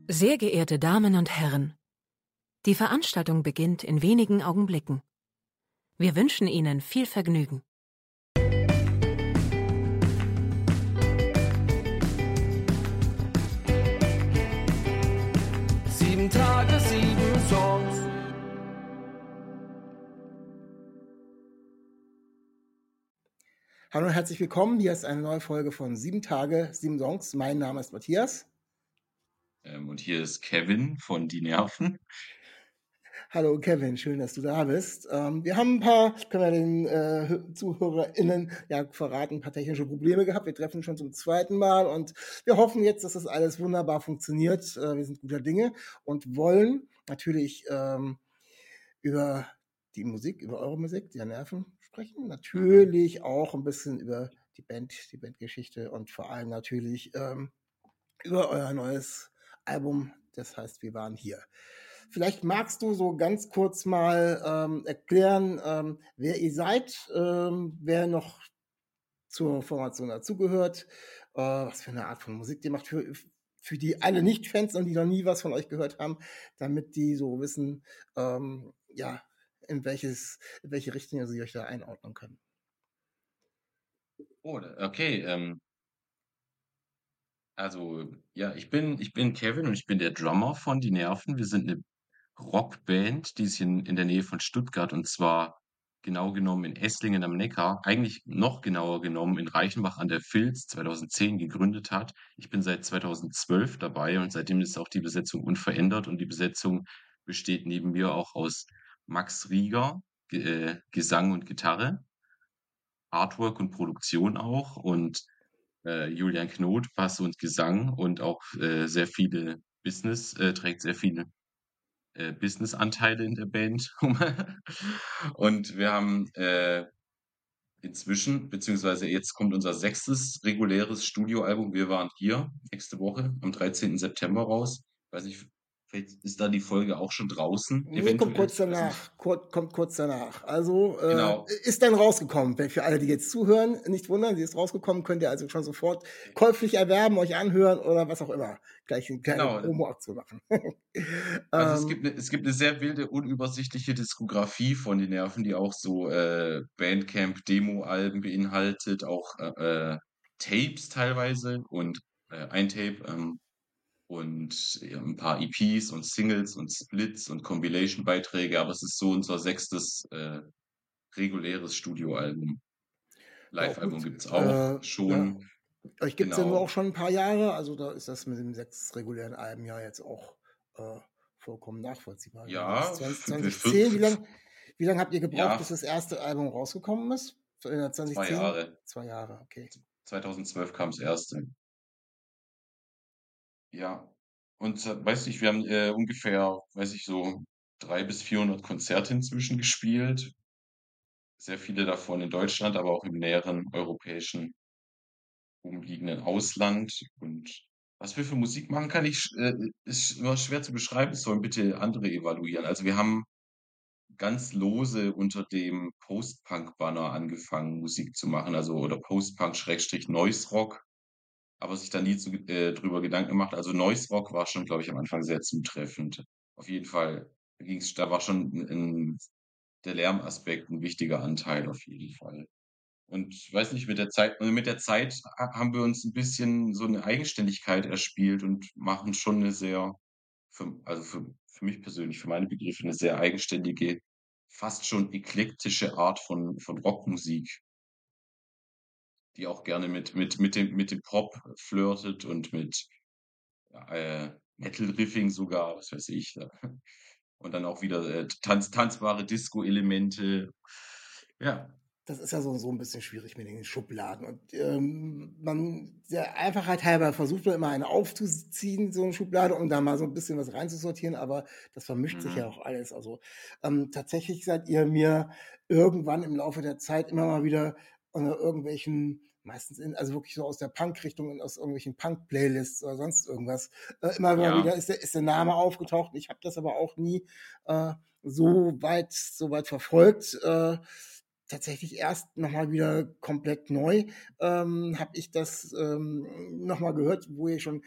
Sehr geehrte Damen und Herren, die Veranstaltung beginnt in wenigen Augenblicken. Wir wünschen Ihnen viel Vergnügen. Sieben Tage, 7 Songs. Hallo und herzlich willkommen. Hier ist eine neue Folge von 7 Tage, 7 Songs. Mein Name ist Matthias. Und hier ist Kevin von Die Nerven. Hallo Kevin, schön, dass du da bist. Wir haben ein paar, können wir den ZuhörerInnen ja verraten, ein paar technische Probleme gehabt. Wir treffen uns schon zum zweiten Mal und wir hoffen jetzt, dass das alles wunderbar funktioniert. Wir sind guter Dinge und wollen natürlich über die Musik, über eure Musik, die Nerven sprechen. Natürlich auch ein bisschen über die Bandgeschichte und vor allem natürlich über euer neues Album, das heißt Wir waren hier. Vielleicht magst du so ganz kurz mal erklären, wer ihr seid, wer noch zur Formation dazugehört, was für eine Art von Musik ihr macht, für die alle Nicht-Fans und die noch nie was von euch gehört haben, damit die so wissen, ja, in welche Richtung sie euch da einordnen können. Oh, okay. Also, ja, ich bin Kevin und ich bin der Drummer von Die Nerven. Wir sind eine Rockband, die sich in der Nähe von Stuttgart, und zwar genau genommen in Esslingen am Neckar, eigentlich noch genauer genommen in Reichenbach an der Vils 2010 gegründet hat. Ich bin seit 2012 dabei und seitdem ist auch die Besetzung unverändert, und die Besetzung besteht neben mir auch aus Max Rieger, Gesang und Gitarre, Artwork und Produktion auch, und Julian Knot, Bass und Gesang, und auch trägt sehr viele Business-Anteile in der Band. Und wir haben inzwischen, beziehungsweise jetzt kommt unser 6. reguläres Studioalbum. Wir waren hier nächste Woche am 13. September raus. Weiß nicht, vielleicht ist da die Folge auch schon draußen, Nee, kommt eventuell. kurz danach. Kommt kurz danach. Also Genau. ist dann rausgekommen. Für alle, die jetzt zuhören, nicht wundern, sie ist rausgekommen, könnt ihr also schon sofort käuflich erwerben, euch anhören oder was auch immer. Gleich eine kleine Genau. Promo-Aktion machen. Also es gibt eine sehr wilde, unübersichtliche Diskografie von Den Nerven, die auch so Bandcamp-Demo-Alben beinhaltet, auch Tapes teilweise und ein Tape und ja, ein paar EPs und Singles und Splits und Compilation-Beiträge, aber es ist so unser 6. reguläres Studioalbum. Ja, auch Live-Album gut. gibt's auch Ja, schon, euch gibt es ja nur auch genau. schon ein paar Jahre, also da ist das mit den 6 regulären Alben ja jetzt auch vollkommen nachvollziehbar. Wie war das? Ja, 2010, wie lang habt ihr gebraucht, ja, bis das erste Album rausgekommen ist? 2 2010? Jahre. 2 Jahre, okay. 2012 kam das erste. Ja, und weiß nicht, wir haben ungefähr, weiß ich, so 300 bis 400 Konzerte inzwischen gespielt. Sehr viele davon in Deutschland, aber auch im näheren europäischen umliegenden Ausland. Und was wir für Musik machen, ist immer schwer zu beschreiben. Das sollen bitte andere evaluieren. Also wir haben ganz lose unter dem Post-Punk-Banner angefangen, Musik zu machen, also oder Post-Punk-Noise Rock, aber sich da nie drüber Gedanken gemacht. Also Noise Rock war schon, glaube ich, am Anfang sehr zutreffend. Auf jeden Fall da war schon der Lärmaspekt ein wichtiger Anteil auf jeden Fall. Und ich weiß nicht, mit der Zeit haben wir uns ein bisschen so eine Eigenständigkeit erspielt und machen schon eine für mich persönlich, für meine Begriffe, eine sehr eigenständige, fast schon eklektische Art von Rockmusik, die auch gerne mit dem Pop flirtet und mit Metal-Riffing sogar, was weiß ich. Ja. Und dann auch wieder tanzbare Disco-Elemente. Ja, Das ist ja so ein bisschen schwierig mit den Schubladen. Und der Einfachheit halber versucht man immer eine aufzuziehen, so eine Schublade, um da mal so ein bisschen was reinzusortieren, aber das vermischt sich ja auch alles. Also tatsächlich seid ihr mir irgendwann im Laufe der Zeit immer mal wieder unter irgendwelchen, also wirklich so aus der Punk-Richtung und aus irgendwelchen Punk-Playlists oder sonst irgendwas, immer mal wieder ja, ist der Name aufgetaucht. Ich habe das aber auch nie so weit verfolgt. Tatsächlich erst nochmal wieder komplett neu habe ich das nochmal gehört, wo ihr schon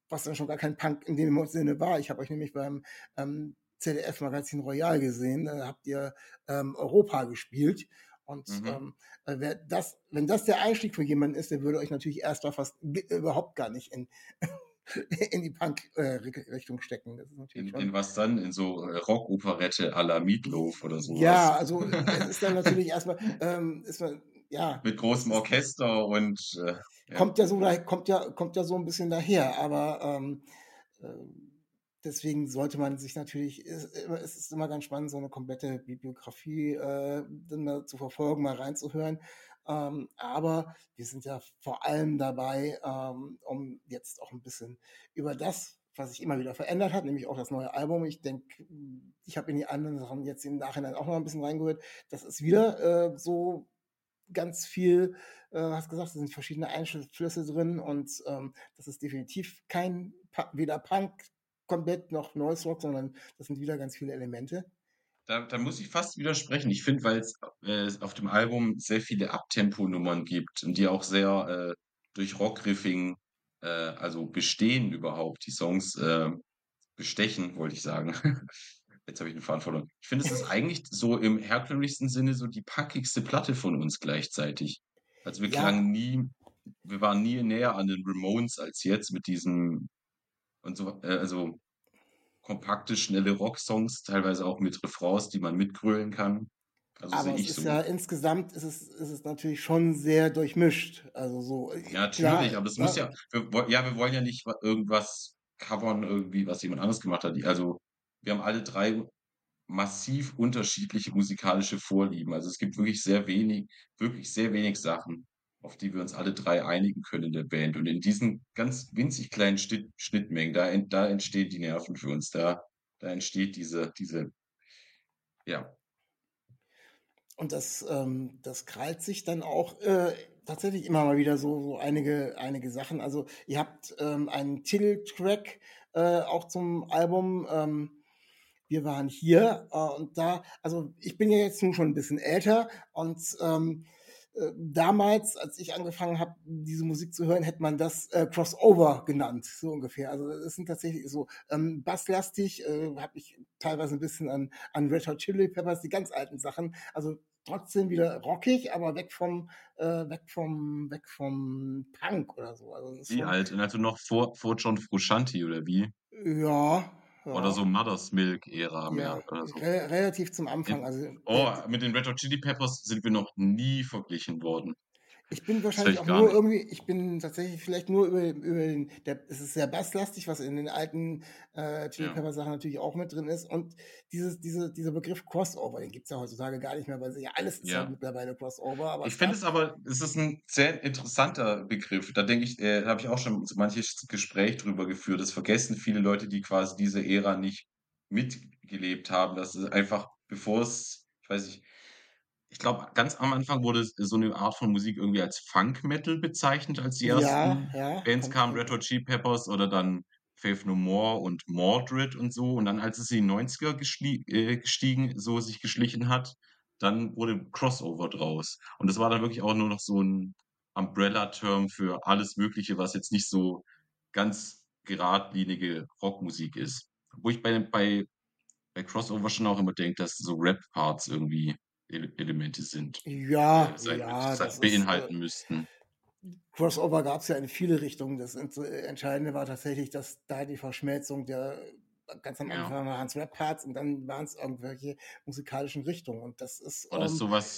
was dann schon gar kein Punk in dem Sinne war. Ich habe euch nämlich beim ZDF-Magazin Royal gesehen, da habt ihr Europa gespielt. Und wenn das der Einstieg für jemanden ist, der würde euch natürlich erstmal fast überhaupt gar nicht in die Punk-Richtung stecken. Das ist natürlich In was dann? In so Rockoperette à la Meatloaf oder sowas? Ja, also es ist dann natürlich erstmal, ja. Mit großem Orchester und kommt ja so ein bisschen daher, aber deswegen sollte man sich natürlich, es ist immer ganz spannend, so eine komplette Bibliografie dann mal zu verfolgen, mal reinzuhören. Aber wir sind ja vor allem dabei, um jetzt auch ein bisschen über das, was sich immer wieder verändert hat, nämlich auch das neue Album. Ich denke, ich habe in die anderen Sachen jetzt im Nachhinein auch noch ein bisschen reingehört. Das ist wieder so ganz viel, hast gesagt, es sind verschiedene Einflüsse drin und das ist definitiv kein weder Punk komplett noch Noise Rock, sondern das sind wieder ganz viele Elemente. Da muss ich fast widersprechen. Ich finde, weil es auf dem Album sehr viele Abtempo-Nummern gibt und die auch sehr durch Rockriffing also bestehen überhaupt. Die Songs bestechen, wollte ich sagen. Jetzt habe ich den Faden verloren. Ich finde, es ist eigentlich so im herkömmlichsten Sinne so die packigste Platte von uns gleichzeitig. Also wir waren nie näher an den Ramones als jetzt mit diesem und so, also kompakte, schnelle Rocksongs, teilweise auch mit Refrains, die man mitgrölen kann. Also Aber sehe es ich ist so. ja insgesamt ist es natürlich schon sehr durchmischt. Also so, Ja, klar, natürlich, aber das muss ja, wir wollen ja nicht irgendwas covern, irgendwie, was jemand anderes gemacht hat. Also wir haben alle drei massiv unterschiedliche musikalische Vorlieben. Also es gibt wirklich sehr wenig Sachen, auf die wir uns alle drei einigen können in der Band. Und in diesen ganz winzig kleinen Schnittmengen, da entstehen die Nerven für uns, da entsteht ja. Und das krallt sich dann auch tatsächlich immer mal wieder so einige Sachen. Also ihr habt einen Titeltrack auch zum Album. Wir waren hier und da, also ich bin ja jetzt nun schon ein bisschen älter und damals, als ich angefangen habe, diese Musik zu hören, hätte man das Crossover genannt, so ungefähr. Also es sind tatsächlich so basslastig, habe ich teilweise ein bisschen an Red Hot Chili Peppers, die ganz alten Sachen. Also trotzdem wieder rockig, aber weg vom Punk oder so. Also das ist Wie schon, alt? Und also noch vor John Frusciante oder wie? ja, Oder so Mother's Milk-Ära ja, mehr oder so. relativ zum Anfang. Also Mit den Red Hot Chili Peppers sind wir noch nie verglichen worden. ich bin Das wahrscheinlich höre auch ich gar nur nicht. irgendwie, ich bin tatsächlich vielleicht nur über es ist sehr basslastig, was in den alten Chili Ja. Pepper Sachen natürlich auch mit drin ist. Und dieser Begriff Crossover, den gibt es ja heutzutage gar nicht mehr, weil ja alles ist ja Ja. mittlerweile Crossover. Aber Ich finde es ist ein sehr interessanter Begriff. Da denke ich, da habe ich auch schon so manches Gespräch drüber geführt. Das vergessen viele Leute, die quasi diese Ära nicht mitgelebt haben. Das ist einfach, ich weiß nicht, ich glaube, ganz am Anfang wurde so eine Art von Musik irgendwie als Funk Metal bezeichnet, als die ersten ja, Bands kamen, Red Hot Chili Peppers oder dann Faith No More und Mordred und so. Und dann, als es in die 90er sich geschlichen hat, dann wurde Crossover draus. Und das war dann wirklich auch nur noch so ein Umbrella-Term für alles Mögliche, was jetzt nicht so ganz geradlinige Rockmusik ist. Wo ich bei Crossover schon auch immer denke, dass so Rap-Parts irgendwie Elemente sind, ja, das ist beinhalten müssten. Crossover gab es ja in viele Richtungen. Das Entscheidende war tatsächlich, dass da die Verschmelzung ganz am Anfang waren es Rap-Parts und dann waren es irgendwelche musikalischen Richtungen. Und das ist. Oder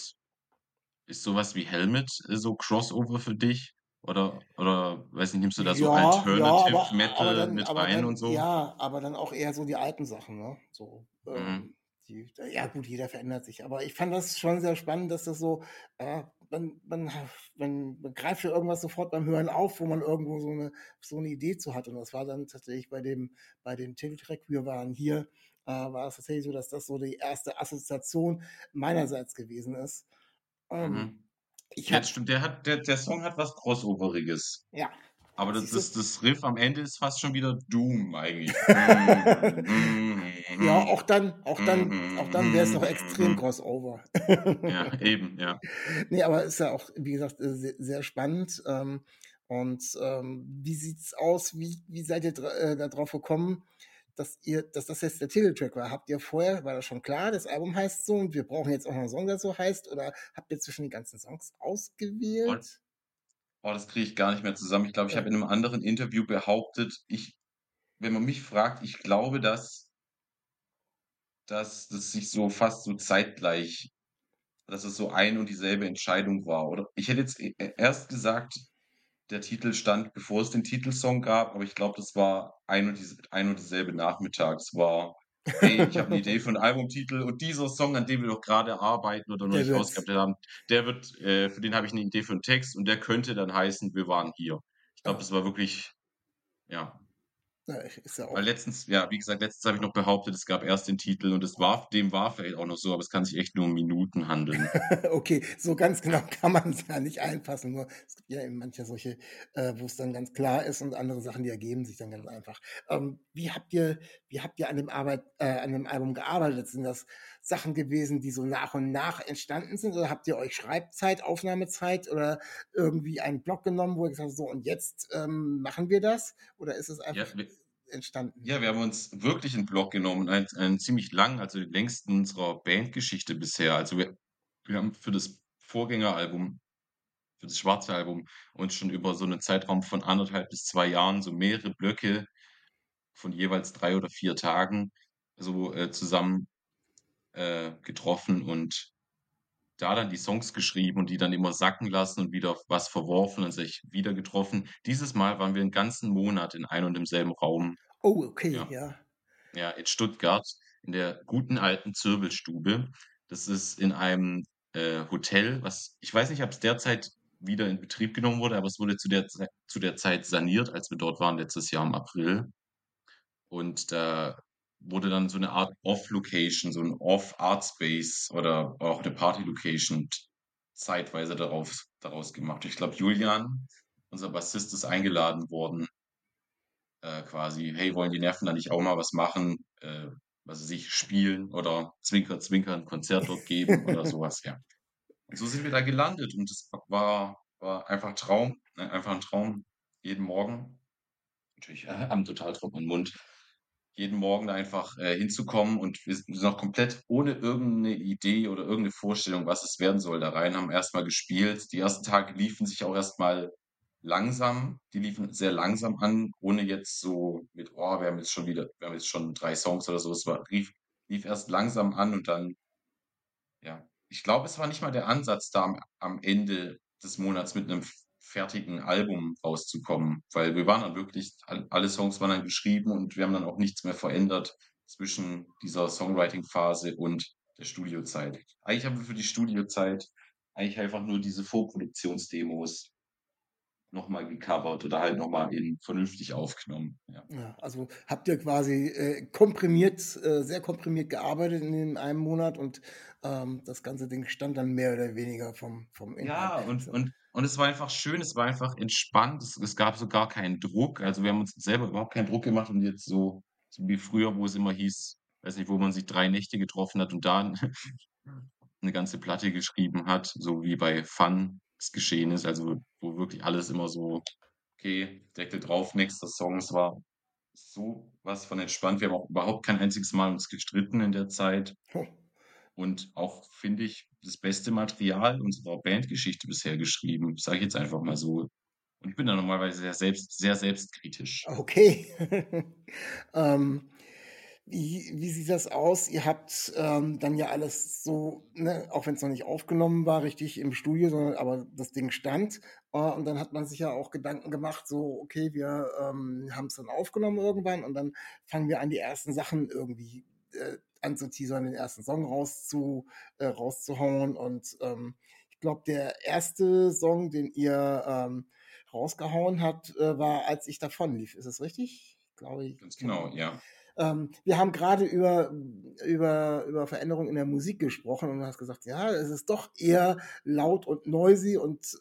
ist sowas wie Helmet so Crossover für dich? Oder weiß nicht, nimmst du da so Alternative Metal mit rein und so? Ja, aber dann auch eher so die alten Sachen, ne? So, Mhm. ja gut, jeder verändert sich. Aber ich fand das schon sehr spannend, dass das so, man greift ja irgendwas sofort beim Hören auf, wo man irgendwo so eine Idee zu hat. Und das war dann tatsächlich bei dem Titeltrack, wir waren hier, war es tatsächlich so, dass das so die erste Assoziation meinerseits gewesen ist. Mhm. Ja, stimmt, der Song hat was Crossoveriges. Ja. Aber Siehst du? das Riff am Ende ist fast schon wieder Doom eigentlich. Ja, auch dann wäre es noch extrem Crossover. Ja, eben, ja. Nee, aber ist ja auch, wie gesagt, sehr, sehr spannend. Und wie sieht's aus? Wie seid ihr darauf gekommen, dass das jetzt der Titeltrack war? Habt ihr vorher, war das schon klar, das Album heißt so und wir brauchen jetzt auch noch einen Song, der so heißt? Oder habt ihr zwischen den ganzen Songs Und, ausgewählt? das kriege ich gar nicht mehr zusammen. Ich glaube, ich Ja. habe in einem anderen Interview behauptet, wenn man mich fragt, ich glaube, dass das sich so fast so zeitgleich, dass es so ein und dieselbe Entscheidung war. Oder ich hätte jetzt erst gesagt, der Titel stand, bevor es den Titelsong gab, aber ich glaube, das war ein und dieselbe Nachmittag. Es war: „Hey, ich habe eine Idee für 'n Albumtitel und dieser Song, an dem wir doch gerade arbeiten oder noch Der nicht wird's. rausgebracht haben, der wird für den habe ich eine Idee für 'n Text und der könnte dann heißen: ‚Wir waren hier.'" Ich glaube, Ja, das war wirklich, ja. ja, ist ja Weil auch. letztens, ja, wie gesagt, letztens habe ich noch behauptet, es gab erst den Titel und dem war vielleicht auch noch so, aber es kann sich echt nur um Minuten handeln. Okay, so ganz genau Ja. kann man es ja nicht einfassen. Nur es gibt ja eben manche solche, wo es dann ganz klar ist und andere Sachen, die ergeben sich dann ganz einfach. Wie habt ihr an dem Album gearbeitet? Sind das Sachen gewesen, die so nach und nach entstanden sind? Oder habt ihr euch Schreibzeit, Aufnahmezeit oder irgendwie einen Block genommen, wo ihr gesagt habt, so und jetzt machen wir das? Oder ist es Ja, einfach entstanden? ja, wir haben uns wirklich 'n Block genommen, einen ziemlich langen, also den längsten unserer Bandgeschichte bisher. Also, wir haben für das Vorgängeralbum, für das schwarze Album, uns schon über so 'nen Zeitraum von 1,5 bis 2 Jahren so mehrere Blöcke von jeweils 3 oder 4 Tagen so, zusammen, getroffen und da dann die Songs geschrieben und die dann immer sacken lassen und wieder was verworfen und sich wieder getroffen. Dieses Mal waren wir 'n ganzen Monat in ein und demselben Raum, Oh, okay, ja. ja. Ja, in Stuttgart, in der guten alten Zirbelstube. Das ist in einem, Hotel, was ich weiß nicht, ob es derzeit wieder in Betrieb genommen wurde, aber es wurde zu der Zeit saniert, als wir dort waren letztes Jahr im April. Und da wurde dann so 'ne Art Off-Location, so 'n Off-Art-Space oder auch 'ne Party-Location zeitweise daraus gemacht. Ich glaube, Julian, unser Bassist, ist eingeladen worden, quasi: „Hey, wollen die Nerven da nicht auch mal was machen?" Was weiß ich, spielen oder Zwinker, Zwinker 'n Konzert dort geben oder so was, ja. Und so sind wir da gelandet und das war einfach Traum, ne? Einfach 'n Traum. Jeden Morgen natürlich, am total trockenen Mund, jeden Morgen da einfach, hinzukommen und wir sind noch komplett ohne irgend 'ne Idee oder irgend 'ne Vorstellung, was es werden soll, da rein, haben erst mal gespielt. Die ersten Tage liefen sich auch erst mal langsam, die liefen sehr langsam an, ohne jetzt so mit: „Oh, wir haben jetzt schon 3 Songs" oder so. Es lief erst langsam an und dann, ja. Ich glaube, es war nicht mal der Ansatz, da am Ende des Monats mit 'nem fertigen Album rauszukommen, weil wir waren dann wirklich, alle Songs waren dann geschrieben und wir haben dann auch nichts mehr verändert zwischen dieser Songwriting-Phase und der Studiozeit. Eigentlich haben wir für die Studiozeit eigentlich einfach nur diese Vorproduktionsdemos noch mal gecovert oder halt noch mal eben vernünftig aufgenommen, ja. Ja, also habt ihr quasi, komprimiert sehr komprimiert gearbeitet in dem einen Monat und, das ganze Ding stand dann mehr oder weniger vom Inhalt. Ja, So. und es war einfach schön, es war einfach entspannt. Es gab so gar keinen Druck. Also, wir haben uns selber überhaupt keinen Druck gemacht und jetzt so wie früher, wo es immer hieß, weiß nicht, wo man sich 3 Nächte getroffen hat und da 'ne ganze Platte geschrieben hat, so wie bei Fun es geschehen ist. Also, wo wirklich alles immer so: „Okay, Deckel drauf, nächster Song." Es war so was von entspannt. Wir haben auch überhaupt kein einziges Mal uns gestritten in der Zeit. Huh. Und auch, finde ich, das beste Material unserer Bandgeschichte bisher geschrieben, sage ich jetzt einfach mal so. Und ich bin da normalerweise sehr selbstkritisch. Okay. Ähm, wie sieht das aus? Ihr habt, dann ja alles so, ne, auch wenn es noch nicht aufgenommen war, richtig im Studio, sondern aber das Ding stand. Und dann hat man sich ja auch Gedanken gemacht, so: „Okay, wir, haben es dann aufgenommen irgendwann und dann fangen wir an, die ersten Sachen irgendwie, anzuteasern, den ersten Song rauszuhauen.“ Und, ich glaube, der erste Song, den ihr, rausgehauen habt, war „Als ich davonlief“. Ist es richtig? Glaube ich, Ganz genau, genau. ja. Wir haben gerade über Veränderungen in der Musik gesprochen und du hast gesagt, ja, es ist doch eher laut und noisy und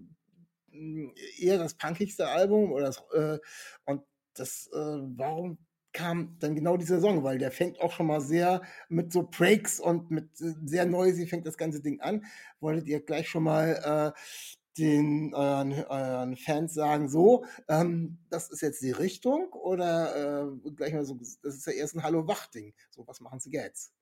eher das punkigste Album und warum kam dann genau dieser Song? Weil der fängt auch schon mal sehr mit so Breaks und mit sehr noisy fängt das ganze Ding an. Wolltet ihr gleich schon mal euren Fans sagen, so, das ist jetzt die Richtung oder gleich mal so, das ist ja erst ein Hallo-Wach-Ding. So, was machen Sie jetzt?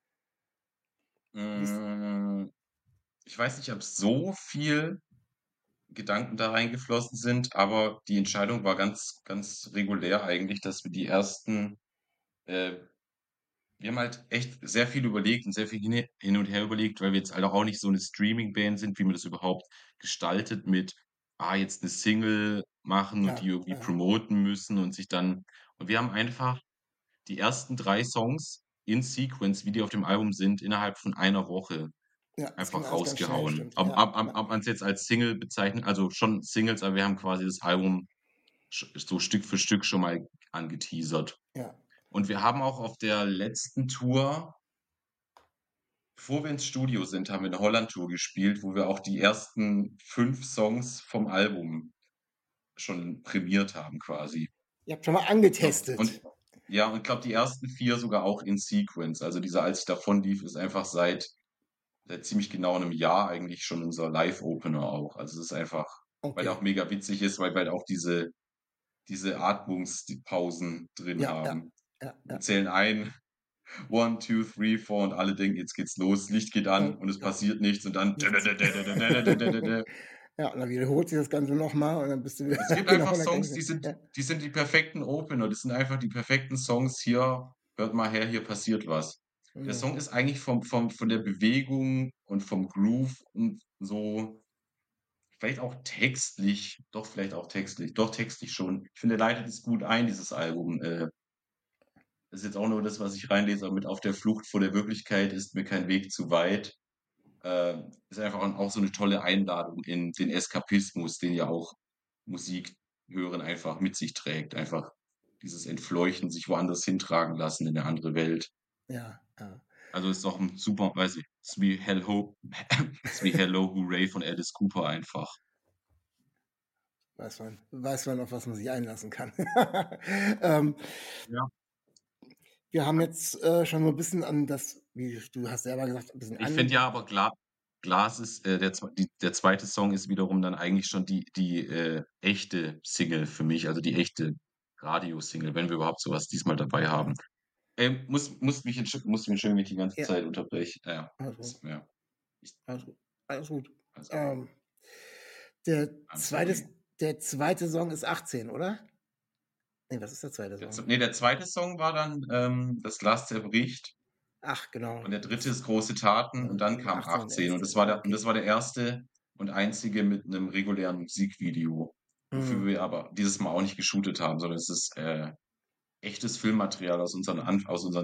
Wie ist, Hm, ich weiß nicht, ob so viel Gedanken da reingeflossen sind, aber die Entscheidung war ganz, ganz regulär eigentlich, dass wir die ersten, äh, wir haben halt echt sehr viel überlegt und sehr viel hin und her überlegt, weil wir jetzt halt auch nicht so eine Streaming-Band sind, wie man das überhaupt gestaltet mit, jetzt eine Single machen und ja, die irgendwie ja, promoten müssen und sich dann, und wir haben einfach die ersten 3 Songs in Sequence, wie die auf dem Album sind, innerhalb von einer Woche ja, es ging einfach alles ganz schnell, rausgehauen. stimmt. Ob Ja, ob ob ja, ob man's jetzt als Single bezeichnet, also schon Singles, aber wir haben quasi das Album so Stück für Stück schon mal angeteasert. ja. Und wir haben auch auf der letzten Tour, bevor wir ins Studio sind, haben wir 'ne Holland-Tour gespielt, wo wir auch die ersten 5 Songs vom Album schon prämiert haben quasi. Ihr habt schon mal Glaube und angetestet. ja, und glaube, die ersten 4 sogar auch in Sequence. Also, dieser „Als ich davonlief" ist einfach seit ziemlich genau 'nem Jahr eigentlich schon unser Live-Opener auch. Also, es ist einfach, weil der auch Okay. mega witzig ist, weil wir halt auch diese Atmungspausen drin Ja, ja, haben. ja, Wir ja. zählen ein, 1, 2, 3, 4 und alle denken: „Jetzt geht's los." Licht geht an Und, und es ja, passiert nichts und dann nichts. Ja, und dann wiederholt sich das Ganze nochmal und dann bist du wieder Es gibt genau einfach an der Songs, gleichen. Ja. die sind die perfekten Opener. Das sind einfach die perfekten Songs. Hier, hört mal her, hier passiert was. Der Mhm. Song ist eigentlich von der Bewegung und vom Groove und so, vielleicht auch textlich, doch vielleicht auch textlich, doch textlich schon. Ich finde, er leitet es gut ein, dieses Album. Das ist jetzt auch nur das, was ich reinlese, aber mit „Auf der Flucht vor der Wirklichkeit ist mir kein Weg zu weit." Ist einfach auch so 'ne tolle Einladung in den Eskapismus, den ja auch Musik hören einfach mit sich trägt. Einfach dieses Entfleuchten, sich woanders hintragen lassen in 'ne andere Welt. Ja, ja. Also, ist doch 'n super, weiß ich, ist wie Hello ist wie „Hello Hooray" von Alice Cooper einfach. Weiß man, auf was man sich einlassen kann. ähm, Ja. wir haben jetzt schon so ein bisschen an das, wie du hast selber gesagt, ein bisschen Ich finde an. ja aber Glas ist, der zweite Song ist wiederum dann eigentlich schon die echte Single für mich, also die echte Radiosingle, wenn wir überhaupt so was diesmal dabei Ja, haben. Musst mich entschuldigen, wenn ich die ganze ja, Zeit unterbreche. Ja, alles gut, ist ja, ich alles gut, alles gut. also, Ähm, der I'm zweite, sorry. der zweite Song ist 18, oder? Nee, was ist der zweite Song? Der zweite Song war dann, „Das Glas zerbricht", Ach, genau. und der dritte ist „Große Taten", und dann Und kam 18 „18", erst. und Okay. das war der erste und einzige mit 'nem regulären Musikvideo, wofür Mhm. wir aber dieses Mal auch nicht geshootet haben, sondern es ist, echtes Filmmaterial aus unseren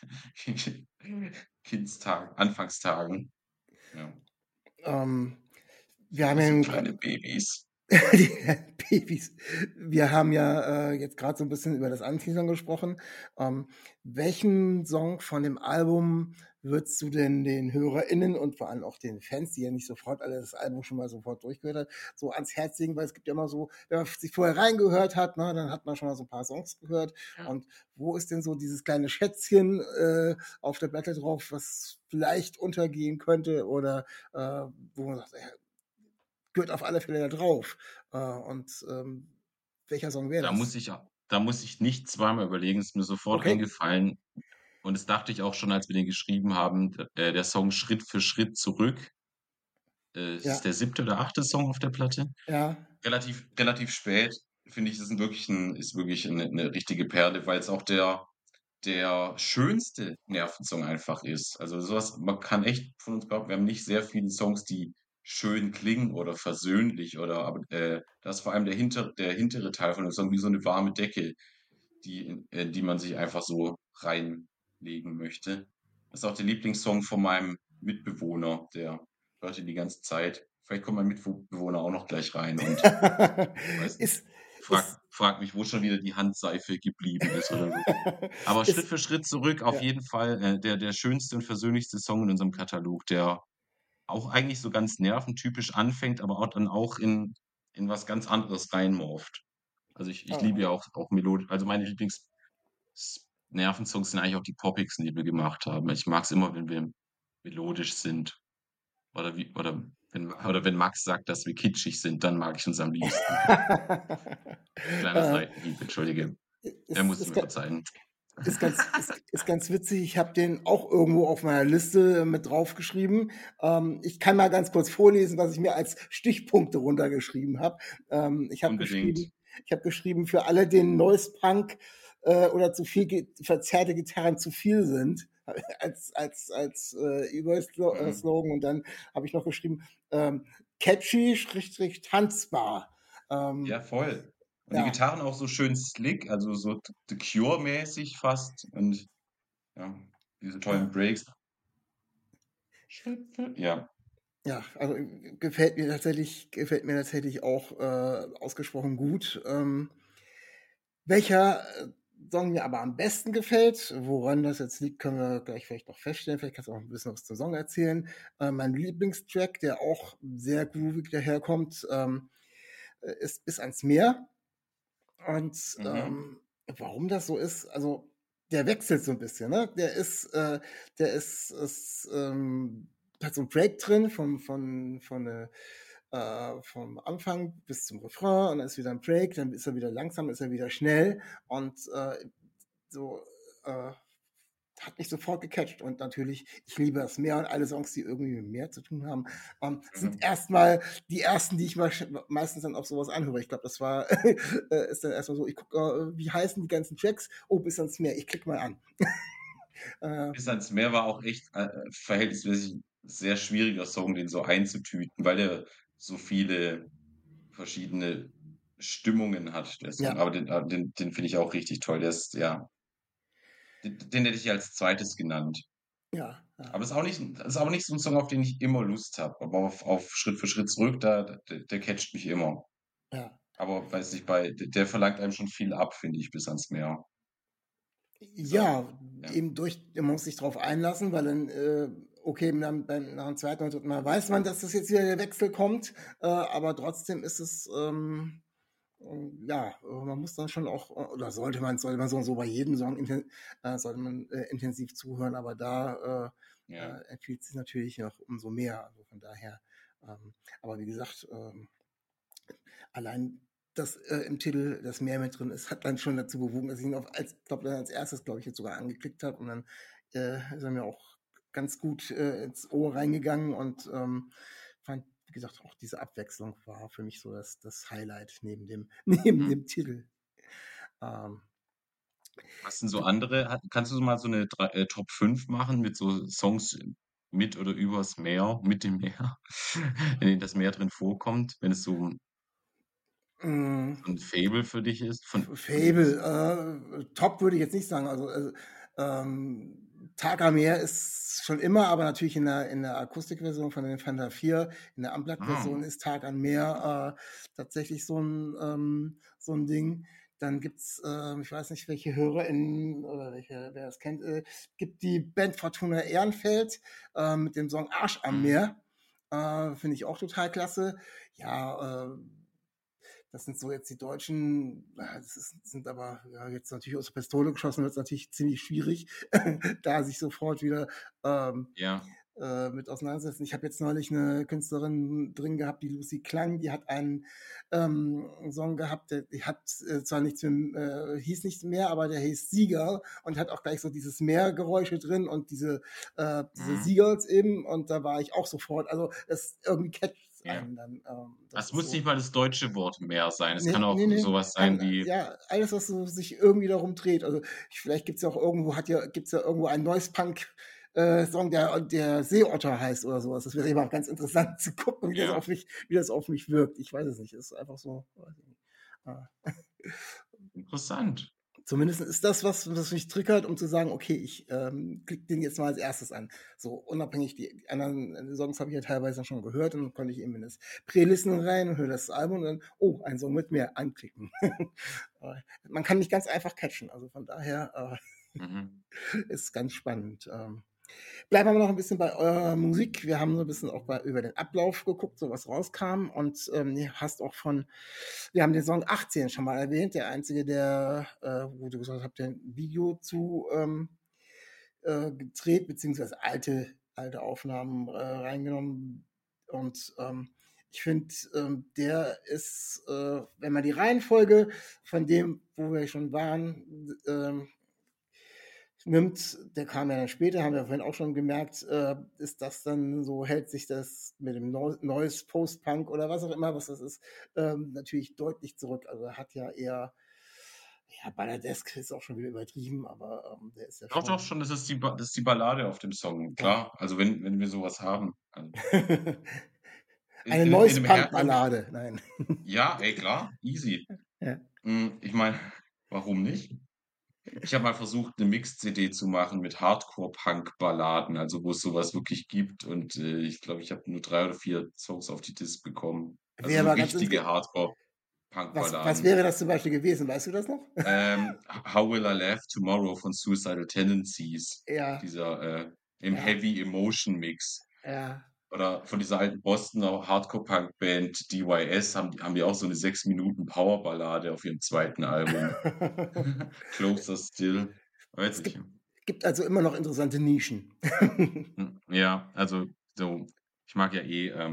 Anfangstagen. Ja, Ähm, wir sind haben noch ja so nun kleine Babys. die Babys. Wir haben ja jetzt gerade so ein bisschen über das Anteasern gesprochen. Welchen Song von dem Album würdest du denn den HörerInnen und vor allem auch den Fans, die ja nicht sofort alle das Album schon mal sofort durchgehört hat, so ans Herz legen? Weil es gibt ja immer so, wenn man sich vorher reingehört hat, ne, dann hat man schon mal so ein paar Songs gehört. Ja. Und wo ist denn so dieses kleine Schätzchen auf der Platte drauf, was vielleicht untergehen könnte oder wo man sagt, gehört auf alle Fälle da drauf. Und welcher Song wäre das? Da muss ich nicht zweimal überlegen, ist mir sofort Okay, eingefallen, und das dachte ich auch schon, als wir den geschrieben haben, der Song „Schritt für Schritt zurück", das ist ja, der siebte oder achte Song auf der Platte. ja. Relativ spät, finde ich, ist wirklich 'ne richtige Perle, weil's auch der schönste Nervensong einfach ist. Also, man kann echt von uns behaupten, wir haben nicht sehr viele Songs, die schön klingen oder versöhnlich, aber, da ist vor allem der hintere Teil von dem Song wie so 'ne warme Decke, in die man sich einfach so reinlegen möchte. Das ist auch der Lieblingssong von meinem Mitbewohner, der hört ihn die ganze Zeit. Vielleicht kommt mein Mitbewohner auch noch gleich rein und weiß nicht, ist, ist, fragt mich, wo schon wieder die Handseife geblieben ist oder so. Aber Schritt ist, für Schritt zurück auf ja. jeden Fall, der schönste und versöhnlichste Song in unserem Katalog, der auch eigentlich so ganz nerventypisch anfängt, aber auch in was ganz anderes reinmorpht. Also, ich liebe ja Ah, auch also meine Nervensongs sind eigentlich auch die poppigsten, die wir gemacht haben. Ich mag's immer, wenn wir melodisch sind oder Wenn Max sagt, dass wir kitschig sind, dann mag ich uns am liebsten. Kleiner Äh, Seitenhieb, entschuldige. Er ist, muss ist, mir ga- verzeihen. ist ganz witzig. Ich habe den auch irgendwo auf meiner Liste mit draufgeschrieben. Ich kann mal ganz kurz vorlesen, was ich mir als Stichpunkte runtergeschrieben habe. Ich habe Unbedingt. geschrieben, ich habe geschrieben, für alle, denen Noise Punk oder zu viel verzerrte Gitarren zu viel sind, als Mhm. Slogan. Und dann habe ich noch geschrieben, catchy, schrägstrich tanzbar. Ja, Ähm, voll. Und die ja, Gitarren auch so schön slick, also so The Cure-mäßig fast. Und ja, diese tollen ja. Breaks. Schritt für, ja. Ja, also gefällt mir tatsächlich auch ausgesprochen gut. Welcher Song mir aber am besten gefällt, woran das jetzt liegt, können wir gleich vielleicht noch feststellen. Vielleicht kannst du auch ein bisschen was zum Song erzählen. Mein Lieblingstrack, der auch sehr groovig daherkommt, ist Bis ans Meer. Und Mhm. warum das so ist, also der wechselt so ein bisschen, ne? Hat so 'n Break drin vom Anfang bis zum Refrain und dann ist wieder ein Break, dann ist er wieder langsam, ist er wieder schnell und so, äh, hat mich sofort gecatcht. Und natürlich, ich liebe das Meer und alle Songs, die irgendwie mit Meer zu tun haben, sind Mhm. erstmal die ersten, die ich meistens dann auf sowas anhöre. Ich glaube, das war, ist dann erstmal so, ich gucke, wie heißen die ganzen Tracks? Oh, bis ans Meer, ich klicke mal an. Äh, Bis ans Meer war auch echt verhältnismäßig sehr schwieriger Song, den so einzutüten, weil der so viele verschiedene Stimmungen hat, der Song. ja, Aber den finde ich auch richtig toll. Der ist, ja, den hätte ich als zweites genannt. ja, ja, Aber ist auch nicht so ein Song, auf den ich immer Lust habe. Aber auf Schritt für Schritt zurück, der catcht mich immer. ja. Aber weiß nicht, der verlangt einem schon viel ab, finde ich, bis ans Meer. Dieser, Ja, ja, eben man muss sich drauf einlassen, weil dann, okay, nach dem zweiten oder dritten Mal weiß man, dass das jetzt wieder der Wechsel kommt, aber trotzdem ist es, ja, man muss dann schon auch, oder sollte man so bei jedem Song sollte man intensiv zuhören, aber da ja, empfiehlt es sich natürlich noch umso mehr. Also von daher, aber wie gesagt, allein das im Titel das Meer mit drin ist, hat dann schon dazu bewogen, dass ich ihn als erstes, glaube ich, jetzt sogar angeklickt habe. Und dann ist er mir auch ganz gut ins Ohr reingegangen und fand, wie gesagt, auch diese Abwechslung war für mich so das Highlight neben mhm. dem Titel. Ähm, Was sind so andere? Kannst du so mal so eine Top 5 machen mit so Songs mit oder übers Meer, mit dem Meer, in denen das Meer drin vorkommt, wenn es mh, so ein Faible für dich ist, von Musik? Fable, top würde ich jetzt nicht sagen. Also Tag am Meer ist schon immer, aber natürlich in der Akustikversion von den Fanta 4, in der Unplugged-Version Ah, ist Tag am Meer tatsächlich so ein Ding. Dann gibt's, ich weiß nicht, welche HörerInnen oder wer das kennt, gibt die Band Fortuna Ehrenfeld mit dem Song Arsch am mhm, Meer. Finde ich auch total klasse. Ja, das sind so jetzt die Deutschen, sind aber ja, jetzt natürlich aus der Pistole geschossen, wird es natürlich ziemlich schwierig, da sich sofort wieder ähm, ja, mit auseinandersetzen. Ich habe jetzt neulich eine Künstlerin drin gehabt, die Lucy Klang, die hat einen Song gehabt, die hat zwar nichts mit, hieß nichts mehr, aber der hieß Sieger und hat auch gleich so dieses Meergeräusche drin und diese mhm, Seagulls eben und da war ich auch sofort, also es irgendwie catcht ja. einen dann, das Es ist muss so. nicht mal das deutsche Wort Meer sein. Es kann Ne, auch ne, ne. sowas sein Kann wie, ja, alles, was so sich irgendwie darum dreht. Also, vielleicht gibt's ja irgendwo einen Noise Punk, Song, der Seeotter heißt oder so was. Das wäre immer ganz interessant zu gucken, ja, wie das auf mich wirkt. Ich weiß es nicht. Es ist einfach so, weiß ich nicht. interessant. Zumindest ist das was mich triggert, um zu sagen, okay, ich klicke den jetzt mal als erstes an. So unabhängig, die anderen Songs habe ich ja teilweise schon gehört und dann konnte ich eben in das Playlisten rein und höre das Album und dann, oh, ein Song mit mehr anklicken. Man kann nicht ganz einfach catchen, also von daher Mhm. ist ganz spannend. Bleiben wir noch ein bisschen bei eurer Musik. Wir haben so ein bisschen auch über den Ablauf geguckt, so was rauskam. Und hast auch wir haben den Song 18 schon mal erwähnt, der einzige, wo du gesagt hast, ein Video zu gedreht, beziehungsweise alte Aufnahmen reingenommen. Und ich finde, der ist, wenn man die Reihenfolge von dem, wo wir schon waren, nimmt, der kam ja dann später, haben wir vorhin auch schon gemerkt, ist das dann so, hält sich das mit dem Neues Post-Punk oder was auch immer, was das ist, natürlich deutlich zurück. Also er hat ja eher, ja, Balladesk ist auch schon wieder übertrieben, aber der ist ja Doch, doch, schon. schon, das ist die Ballade auf dem Song, Ja. klar. Also wenn wir sowas haben. Also Eine in Noise einem Punk härteren, Ballade, nein. ja, ey, klar, easy. Ja. Ich meine, warum nicht? Ich habe mal versucht, eine Mix-CD zu machen mit Hardcore-Punk-Balladen, also wo es sowas wirklich gibt. Und ich glaube, ich habe nur 3 oder 4 Songs auf die Disc bekommen. Also Wäre so aber ganz richtige interessant. Was Hardcore-Punk-Balladen. wäre das zum Beispiel gewesen? Weißt du das noch? How Will I Laugh Tomorrow von Suicidal Tendencies. Ja, Dieser im ja, Heavy Emotion Mix. ja. Oder von dieser alten Bostoner Hardcore-Punk-Band DYS haben die auch so eine 6 Minuten Powerballade auf ihrem zweiten Album. Closer Still. Weiß Es ich. gibt also immer noch interessante Nischen. Ja, also so, ich mag ja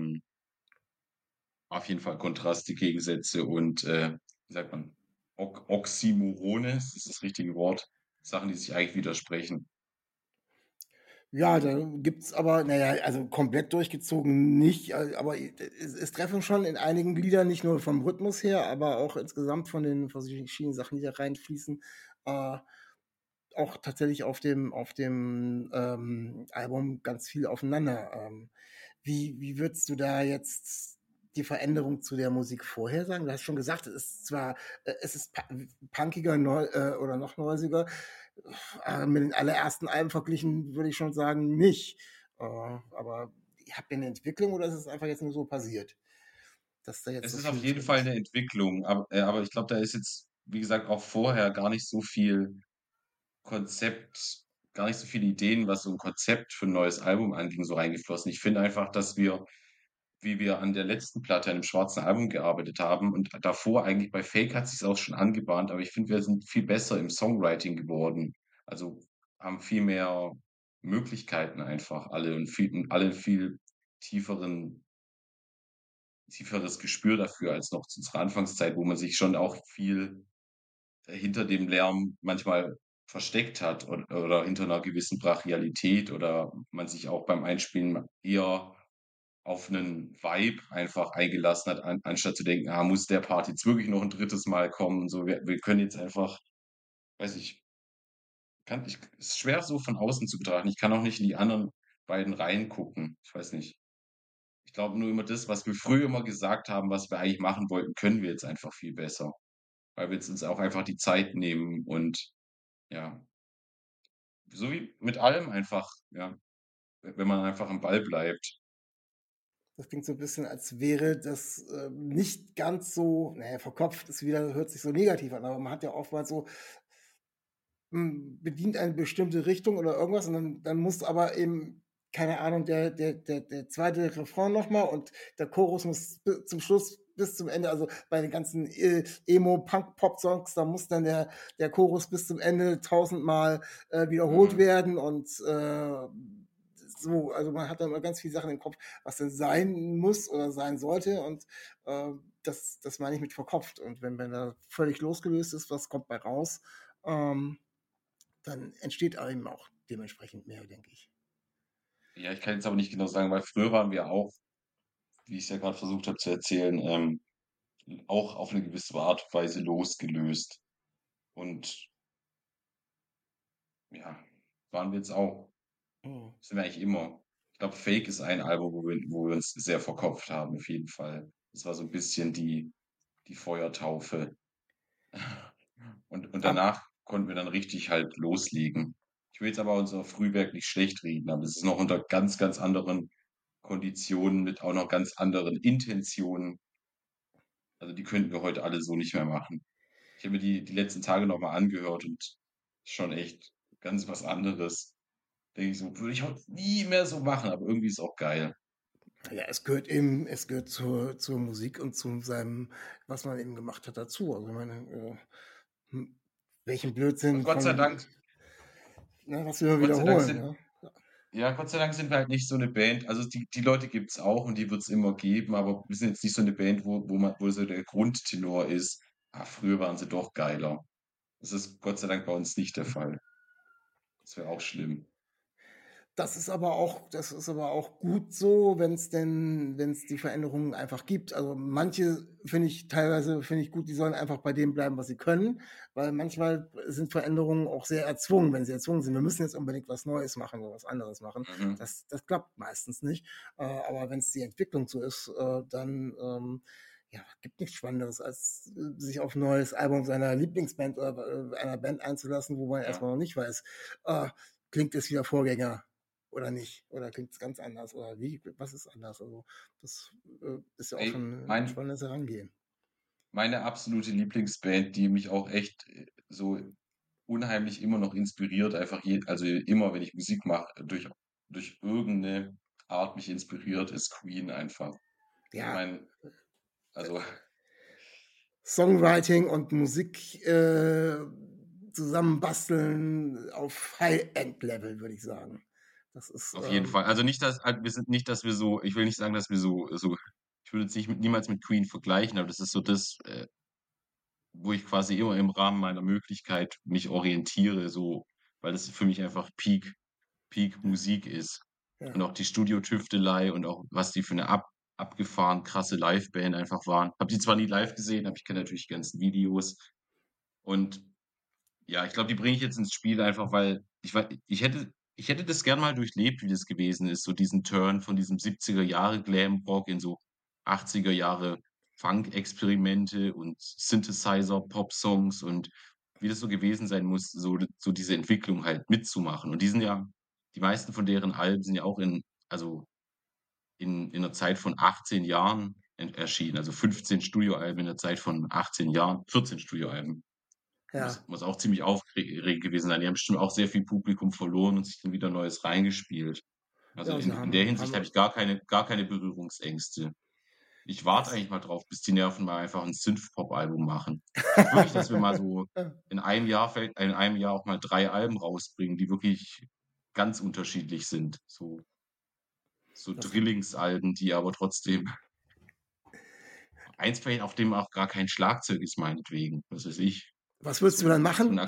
auf jeden Fall Kontraste, Gegensätze und wie sagt man, Oxymorone, ist das richtige Wort? Sachen, die sich eigentlich widersprechen. Ja, da gibt's aber, naja, also komplett durchgezogen nicht, aber es treffen schon in einigen Liedern, nicht nur vom Rhythmus her, aber auch insgesamt von den verschiedenen Sachen, die da reinfließen, äh, auch tatsächlich auf dem Album ganz viel aufeinander. Wie würdest du da jetzt die Veränderung zu der Musik vorher sagen? Du hast schon gesagt, es ist zwar, es ist punkiger oder noch neusiger, mit den allerersten Alben verglichen würde ich schon sagen, nicht. Aber habt ihr eine Entwicklung oder ist es einfach jetzt nur so passiert, dass da jetzt Es so ist auf viel jeden drin Fall ist? eine Entwicklung, aber ich glaube, da ist jetzt, wie gesagt, auch vorher gar nicht so viel Konzept, gar nicht so viele Ideen, was so ein Konzept für ein neues Album anging, so reingeflossen. Ich finde einfach, dass wir, wie wir an der letzten Platte, an dem schwarzen Album gearbeitet haben und davor eigentlich bei Fake hat sich's auch schon angebahnt, aber ich finde, wir sind viel besser im Songwriting geworden. Also haben viel mehr Möglichkeiten einfach alle und alle viel tieferen tieferes Gespür dafür als noch zu unserer Anfangszeit, wo man sich schon auch viel hinter dem Lärm manchmal versteckt hat oder hinter einer gewissen Brachialität oder man sich auch beim Einspielen eher auf einen Vibe einfach eingelassen hat, anstatt zu denken, muss der Part jetzt wirklich noch ein drittes Mal kommen? So, wir können jetzt einfach, weiß ich, ist schwer so von außen zu betrachten. Ich kann auch nicht in die anderen beiden Reihen gucken. Ich weiß nicht. Ich glaube nur immer das, was wir früher immer gesagt haben, was wir eigentlich machen wollten, können wir jetzt einfach viel besser, weil wir jetzt uns auch einfach die Zeit nehmen und ja, so wie mit allem einfach, ja, wenn man einfach am Ball bleibt. Das klingt so ein bisschen, als wäre das nicht ganz so, naja, verkopft ist wieder, hört sich so negativ an, aber man hat ja oftmals so, bedient eine bestimmte Richtung oder irgendwas und dann muss aber eben, keine Ahnung, der zweite Refrain nochmal und der Chorus muss zum Schluss bis zum Ende, also bei den ganzen Emo-Punk-Pop-Songs, da muss dann der Chorus bis zum Ende tausendmal wiederholt Mhm. werden und so, also man hat dann immer ganz viele Sachen im Kopf, was denn sein muss oder sein sollte und äh, das meine ich mit verkopft und wenn da völlig losgelöst ist, was kommt bei raus, ähm, dann entsteht eben auch dementsprechend mehr, denke ich. Ja, ich kann jetzt aber nicht genau sagen, weil früher waren wir auch, wie ich es ja gerade versucht habe zu erzählen, auch auf eine gewisse Art und Weise losgelöst. Und ja, waren wir jetzt auch. Mhm. Sind wir eigentlich immer. Ich glaube, Fake ist ein Album, wo wir uns sehr verkopft haben, auf jeden Fall. Das war so ein bisschen die Feuertaufe. Und Ab, danach konnten wir dann richtig halt loslegen. Ich will jetzt aber unser Frühwerk nicht schlecht reden, aber es ist noch unter ganz, ganz anderen Konditionen mit auch noch ganz anderen Intentionen. Also die könnten wir heute alle so nicht mehr machen. Ich habe mir die letzten Tage noch mal angehört und schon echt ganz was anderes. Denke ich so, würde ich heute nie mehr so machen, aber irgendwie ist auch geil. ja, es gehört zur Musik und zu seinem, was man eben gemacht hat, dazu. Also ich meine, welchen Und Blödsinn Gott sei von, Dank, ne, was wir immer Gott sei Dank wiederholen. sind Ne? Ja, Gott sei Dank sind wir halt nicht so eine Band. Also die Leute gibt's auch und die wird's immer geben, aber wir sind jetzt nicht so eine Band, wo so der Grundtenor ist: früher waren sie doch geiler.“ Das ist Gott sei Dank bei uns nicht der Fall. Das wäre auch schlimm. Das ist aber auch gut so, wenn es die Veränderungen einfach gibt. Also manche teilweise finde ich gut, die sollen einfach bei dem bleiben, was sie können, weil manchmal sind Veränderungen auch sehr erzwungen, wenn sie erzwungen sind. Wir müssen jetzt unbedingt was Neues machen oder was anderes machen. Mhm. Das klappt meistens nicht. Aber wenn es die Entwicklung so ist, dann ja, gibt nichts Spannenderes, als sich auf ein neues Album seiner Lieblingsband oder einer Band einzulassen, wo man Ja. erstmal noch nicht weiß, äh, klingt es wie der Vorgänger oder nicht? Oder klingt es ganz anders? Oder wie? Was ist anders? Also, das ist ja auch Ey, schon ein spannendes Herangehen. meine absolute Lieblingsband, die mich auch echt so unheimlich immer noch inspiriert, einfach also immer, wenn ich Musik mache, durch irgendeine Art mich inspiriert, ist Queen einfach. Ich Ja, meine, also Songwriting und Musik zusammenbasteln auf High-End-Level, würde ich sagen. Das ist, auf jeden Fall. Also nicht, wir sind nicht, dass wir so, ich will nicht sagen, dass wir ich würde jetzt nicht niemals mit Queen vergleichen, aber das ist so das, wo ich quasi immer im Rahmen meiner Möglichkeit mich orientiere, so, weil das für mich einfach Peak Musik ist. Und ja, auch die Studio-Tüftelei und auch was die für eine abgefahren krasse Liveband einfach waren. Habe die zwar nie live gesehen, aber ich kenne natürlich die ganzen Videos. Und ja, ich glaube, die bringe ich jetzt ins Spiel einfach, weil ich hätte das gern mal durchlebt, wie das gewesen ist, so diesen Turn von diesem 70er Jahre Glam-Rock in so 80er Jahre Funk-Experimente und Synthesizer-Pop-Songs und wie das so gewesen sein muss, so diese Entwicklung halt mitzumachen. Und die meisten von deren Alben sind ja auch also in einer Zeit von 18 Jahren erschienen, also 15 Studioalben in der Zeit von 18 Jahren, 14 Studioalben. ja, Muss auch ziemlich aufregend gewesen sein. Die haben bestimmt auch sehr viel Publikum verloren und sich dann wieder Neues reingespielt. Also ja, sie in der haben, Hinsicht habe ich gar keine Berührungsängste. Ich warte das, eigentlich mal drauf, bis die Nerven mal einfach ein Synth-Pop-Album machen. Ich hoffe wirklich, dass wir mal so in einem Jahr auch mal 3 Alben rausbringen, die wirklich ganz unterschiedlich sind. So das, Drillingsalben, die aber trotzdem eins vielleicht, auf dem auch gar kein Schlagzeug ist meinetwegen, was weiß ich. was würdest du dann So machen? 'n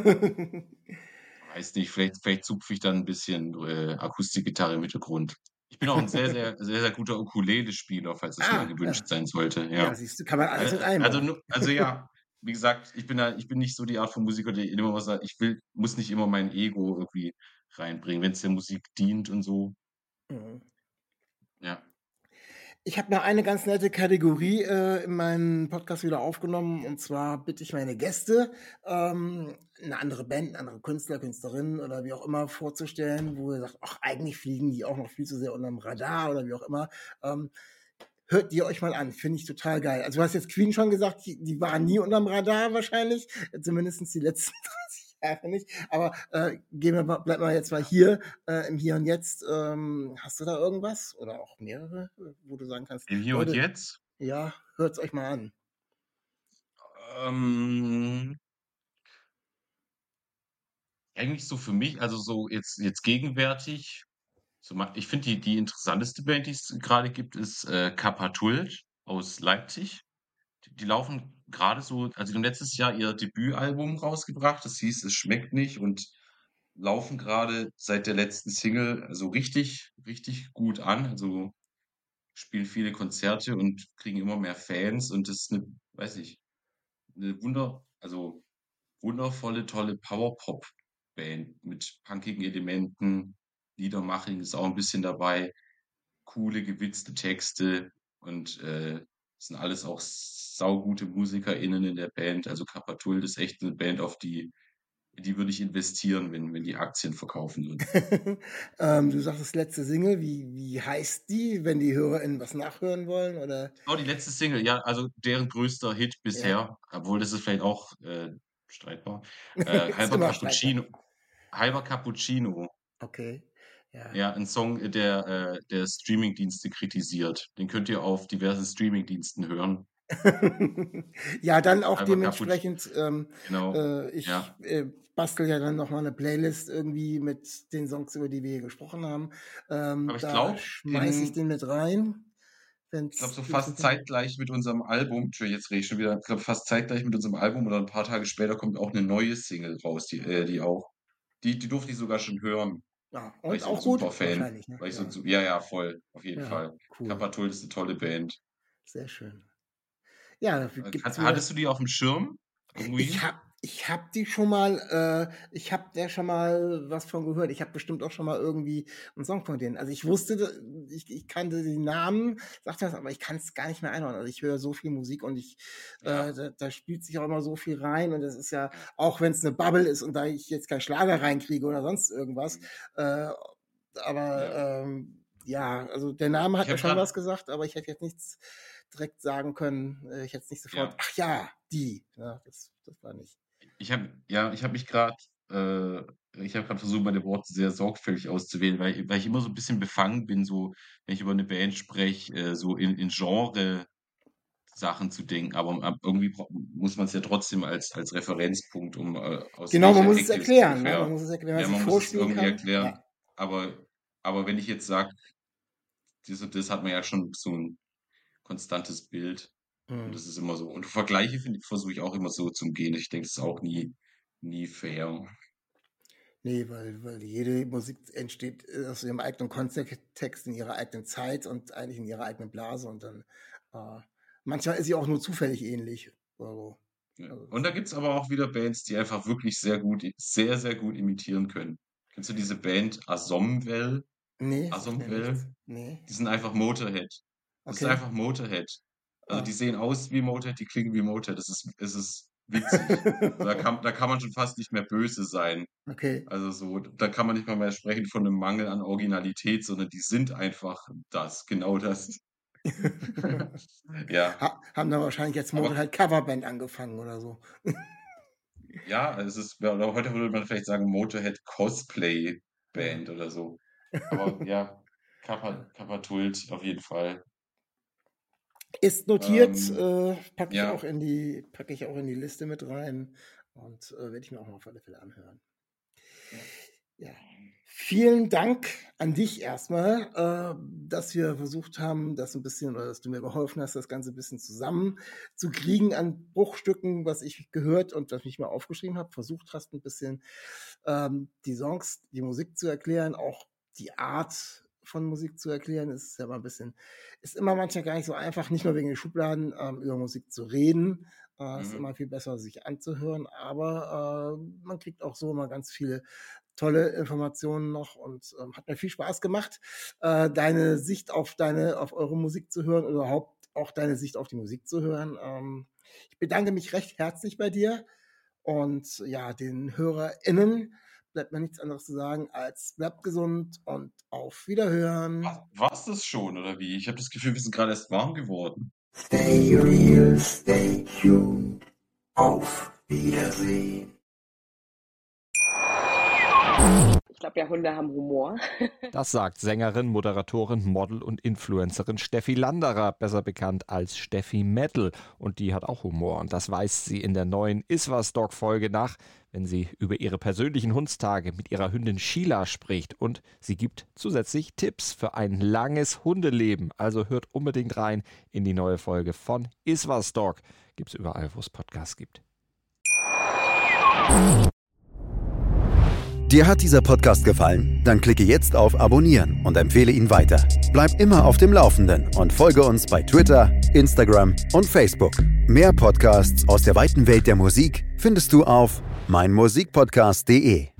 Weiß nicht, vielleicht zupfe ich dann ein bisschen, Akustikgitarre im Hintergrund. Ich bin auch ein sehr guter Ukulele-Spieler, falls das mal Ja. gewünscht sein sollte, Ja, ja. siehst du, kann man alles mit einbauen. Ja, wie gesagt, ich bin nicht so die Art von Musiker, der immer was sagt, muss nicht immer mein Ego irgendwie reinbringen, wenn's der Musik dient und so, Mhm. ja. Ich habe noch eine ganz nette Kategorie in meinen Podcast wieder aufgenommen. Und zwar bitte ich meine Gäste, eine andere Band, eine andere Künstler, Künstlerin oder wie auch immer vorzustellen, wo ihr sagt, ach, eigentlich fliegen die auch noch viel zu sehr unterm Radar oder wie auch immer. Ähm, hört die euch mal an, finde ich total geil. Also du hast jetzt Queen schon gesagt, die waren nie unterm Radar wahrscheinlich, zumindest die letzten 30 Jahre nicht. Aber bleib mal jetzt mal hier im Hier und Jetzt. Hast du da irgendwas oder auch mehrere, wo du sagen kannst, Im Hier und Leute, Jetzt, ja, hört's euch mal an. ähm, eigentlich so für mich, also so jetzt gegenwärtig. Ich finde, die interessanteste Band, die es gerade gibt, ist Kapatult aus Leipzig. Die laufen gerade so, also die haben letztes Jahr ihr Debütalbum rausgebracht, das hieß Es schmeckt nicht und laufen gerade seit der letzten Single so richtig gut an. Also spielen viele Konzerte und kriegen immer mehr Fans und das ist eine, weiß ich, eine wundervolle, tolle Power-Pop-Band mit punkigen Elementen. Liedermaching ist auch ein bisschen dabei. Coole, gewitzte Texte und sind alles auch saugute MusikerInnen in der Band. Also Kappatul ist echt eine Band, in die würde ich investieren, wenn die Aktien verkaufen würden. Du sagtest letzte Single, wie heißt die, wenn die HörerInnen was nachhören wollen? Oder Oh, die letzte Single, ja, also deren größter Hit ja, bisher, obwohl das ist vielleicht auch streitbar. ist Halber immer streitbar. Cappuccino. Halber Cappuccino. Okay, ja. Ja, ein Song, der Streamingdienste kritisiert. Den könnt ihr auf diversen Streamingdiensten hören. Ja, dann auch Einfach kaputt. dementsprechend, Genau. ich Ja. bastel ja dann nochmal eine Playlist irgendwie mit den Songs, über die wir hier gesprochen haben. Aber ich Da glaube, schmeiße ich den mit rein, wenn es so für dich fast okay. zeitgleich mit unserem Album, Entschuldigung, jetzt rede ich schon wieder, ich glaube, fast zeitgleich mit unserem Album oder ein paar Tage später kommt auch eine neue Single raus, die durfte ich sogar schon hören, Ja, weil und ich so ein auch gut? super Fan, Wahrscheinlich, ne? weil ich so, Ja, ja, ja, voll, auf jeden ja, Fall. cool. Kappa Tull ist eine tolle Band. Sehr schön. Ja, dafür gibt's wieder. Hattest du die auf dem Schirm? Ich Irgendwie? habe ich hab die schon mal, ich habe da schon mal was von gehört. Ich habe bestimmt auch schon mal irgendwie einen Song von denen. Also ich wusste, ich kannte die Namen, sagte das, aber ich kann es gar nicht mehr einordnen. Also ich höre so viel Musik und Ja, da spielt sich auch immer so viel rein. Und das ist ja, ja. auch wenn es eine Bubble ist und da ich jetzt keinen Schlager reinkriege oder sonst irgendwas, äh, Ja. aber ja, also der Name Ich hat mir habe schon gerade, was gesagt, aber ich hätte jetzt nichts direkt sagen können. Ich hätte es nicht sofort, ja. ach ja, die. Ja, das war nicht. Ich habe mich gerade, ich habe gerade versucht, meine Worte sehr sorgfältig auszuwählen, weil ich immer so ein bisschen befangen bin, so, wenn ich über eine Band spreche, so in Genre-Sachen zu denken. Aber irgendwie muss man es ja trotzdem als Referenzpunkt, um aus Genau, man welcher muss es Ecke es erklären, ne? Man ungefähr. muss es erklären, wenn man Ja, sich man muss es vorspielen irgendwie kann. erklären. Ja. Aber, aber wenn ich jetzt sage, das und das hat man ja schon so ein konstantes Bild. Und Hm. das ist immer so. Und Vergleiche versuche ich auch immer so zu umgehen. Ich denke, das ist auch nie fair. Nee, weil jede Musik entsteht aus ihrem eigenen Kontext, in ihrer eigenen Zeit und eigentlich in ihrer eigenen Blase und dann äh, manchmal ist sie auch nur zufällig ähnlich. Ja. Also Und da gibt's aber auch wieder Bands, die einfach wirklich sehr, sehr gut imitieren können. Kennst du diese Band Asomvel? nee, sagt mir Asomvel? nichts. Nee. Die sind einfach Motorhead. Das ist Okay. einfach Motorhead. Also die Ah. sehen aus wie Motorhead, die klingen wie Motorhead. Es ist witzig. Da kann man schon fast nicht mehr böse sein. Okay. Also so, da kann man nicht mal mehr sprechen von einem Mangel an Originalität, sondern die sind einfach genau das. Ja, Haben dann wahrscheinlich jetzt aber Motorhead Coverband angefangen oder so. ja, es ist, oder heute würde man vielleicht sagen Motorhead Cosplay Ja. Band oder so. Aber ja, Kappa Tult auf jeden Fall. Ist notiert, Ähm, ja, packe ich auch in die Liste mit rein und werde ich mir auch mal auf alle Fälle anhören. ja, Ja. Vielen Dank an dich erstmal, dass wir versucht haben, das ein bisschen, oder dass du mir geholfen hast, das Ganze ein bisschen zusammenzukriegen an Bruchstücken, was ich gehört und was ich mal aufgeschrieben habe, versucht hast, ein bisschen die Songs, die Musik zu erklären, auch die Art von Musik zu erklären, ist ja mal ein bisschen, ist immer manchmal gar nicht so einfach, nicht nur wegen den Schubladen, über Musik zu reden. Ist mhm. immer viel besser, sich anzuhören, aber man kriegt auch so immer ganz viele tolle Informationen noch und hat mir viel Spaß gemacht, deine Sicht auf eure Musik zu hören oder überhaupt auch deine Sicht auf die Musik zu hören. Ich bedanke mich recht herzlich bei dir und ja, den HörerInnen bleibt mir nichts anderes zu sagen als bleibt gesund und auf Wiederhören. War's das schon, oder wie? Ich habe das Gefühl, wir sind gerade erst warm geworden. Stay real, stay tuned. Auf Wiedersehen. Ich glaube ja, Hunde haben Humor. Das sagt Sängerin, Moderatorin, Model und Influencerin Steffi Landerer, besser bekannt als Steffi Metal. Und die hat auch Humor. Und das weist sie in der neuen Iswas-Dog-Folge nach, wenn sie über ihre persönlichen Hundstage mit ihrer Hündin Sheila spricht. Und sie gibt zusätzlich Tipps für ein langes Hundeleben. Also hört unbedingt rein in die neue Folge von Iswas-Dog. Gibt's überall, wo es Podcasts gibt. Dir hat dieser Podcast gefallen? Dann klicke jetzt auf Abonnieren und empfehle ihn weiter. Bleib immer auf dem Laufenden und folge uns bei Twitter, Instagram und Facebook. Mehr Podcasts aus der weiten Welt der Musik findest du auf meinmusikpodcast.de.